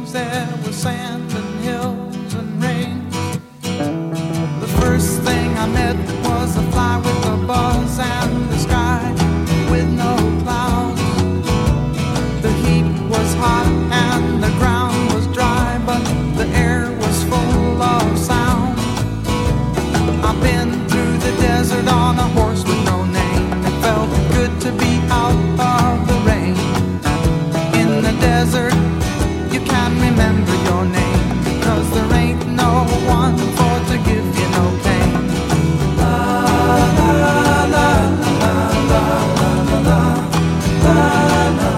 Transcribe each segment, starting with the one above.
waves, there was sand and hills and rain. The first thing I met was a fly with a buzz and the sky with no clouds. The heat was hot and the ground was dry, but the air was full of sound. I've been through the desert on a horse with no name. It felt good to be out of the rain. In the desert, you can't remember your name, because there ain't no one for to give you no pain. La la la la la la la la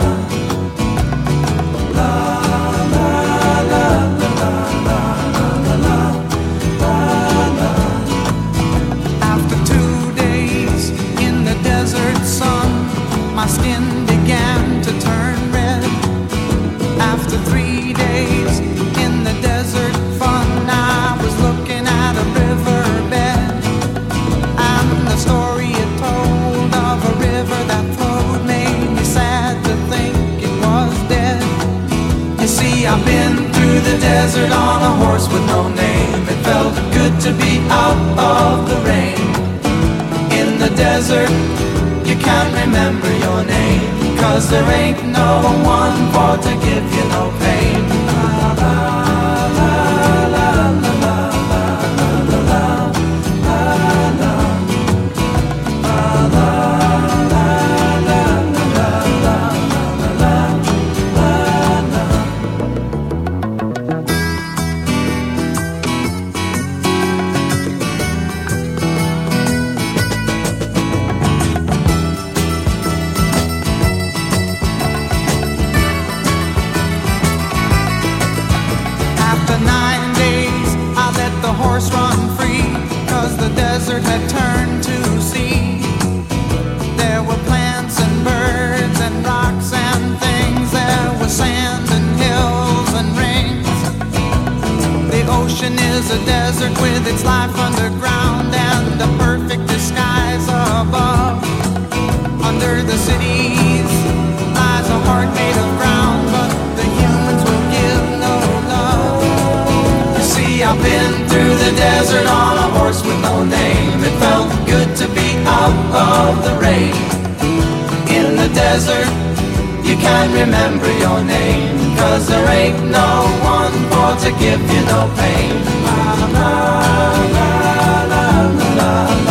la la. After 2 days in the desert sun, my skin began to turn red. After 3 days in the desert fun, I was looking at a riverbed, and the story it told of a river that flowed made me sad to think it was dead. You see, I've been through the desert on a horse with no name. It felt good to be out of the rain. In the desert, you can't remember your name, 'cause there ain't no one for to give you no pain. La la la la la la la la la la la After 9 days, I let the horse run free, 'cause the desert had turned to sea. There were plants and birds and rocks and things. There was sand and hills and rings. The ocean is a desert with its life underground and a perfect disguise above. Under the cities lies a heart made of ground, but the humans will give no love. You see, I've been through the desert on a horse with no name. It felt good to be out of the rain. In the desert, you can't remember your name, 'cause there ain't no one for to give you no pain. La la la la la la.